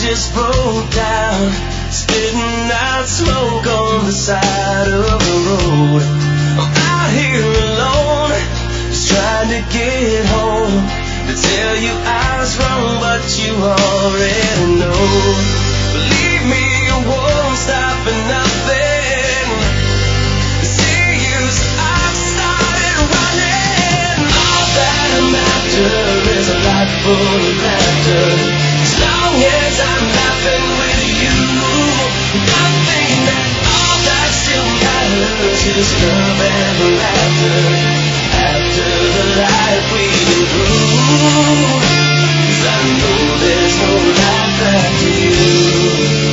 just broke down, spitting out smoke on the side of the road. I'm out here alone, just trying to get home, to tell you I was wrong, but you already know. Believe me, you won't stop at nothing. See you, so I've started running. All that I'm after is a life full of laughter. As long as I'm laughing with you, I'm thinking that all that still matters is love and laughter. After the life we've been through, 'cause I know there's no life after you.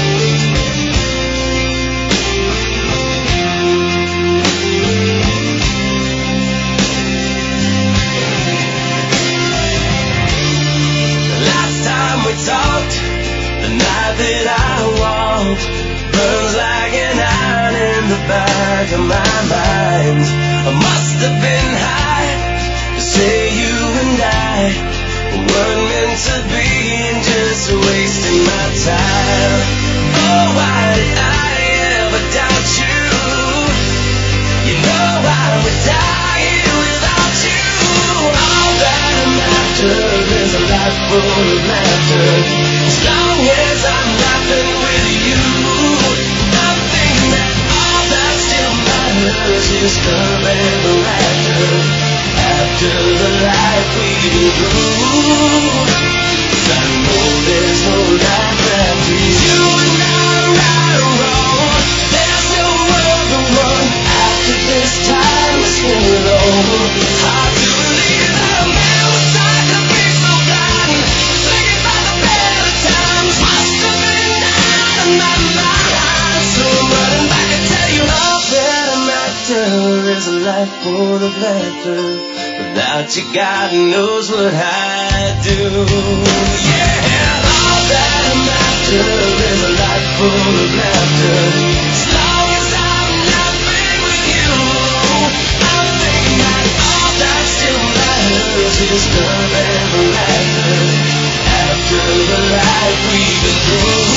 Talked, the night that I walked burns like an iron in the back of my mind. I must have been high to say you and I weren't meant to be, and just wasting my time. Oh, why did I ever doubt you? You know I would die here without you. All that I'm after is a life full of laughter. As long as I'm laughing with you, I'm thinking that all that still matters is love and laughter. After the life we've been through, 'cause I know there's no life after you. You and I, right or wrong, there's no other one after this time is spent alone. Hard to believe that a man was tired to be so blind, thinking about the better times. Must have been out of my mind. So I'm running back and tell you all that I'm after is a life full of laughter. Without you, God knows what I'd do. Yeah, all that I'm after is a life full of laughter. As long as I'm laughing with you, I'm thinking that all that still matters is love and laughter. After the life we've been through.